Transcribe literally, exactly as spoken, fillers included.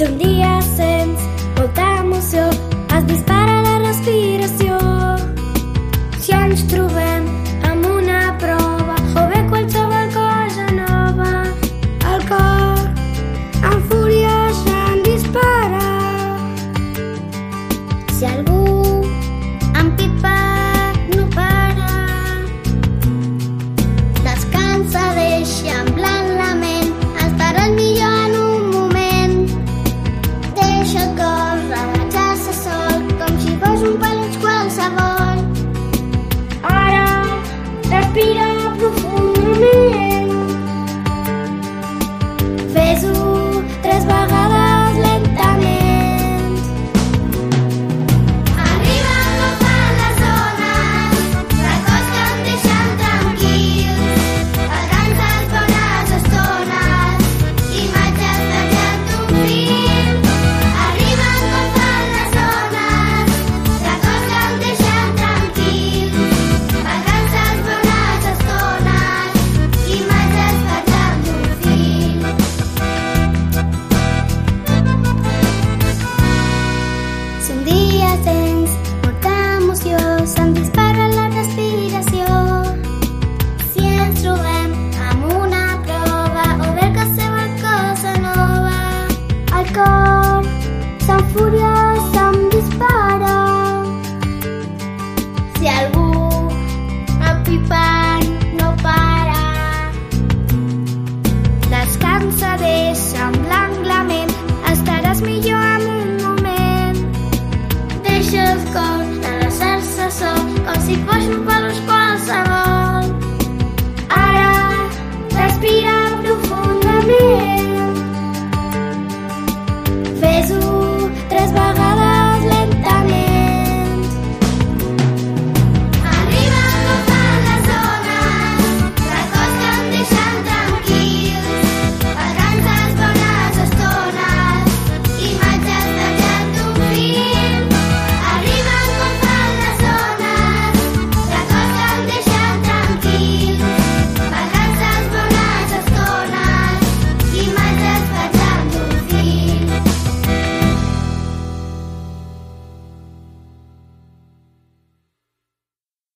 Si un dia sents molta emoció, es dispara la respiració. Si ens trobem amb una prova o bé qualsevol cosa nova, el cor amb fúria se'n dispara. Si algú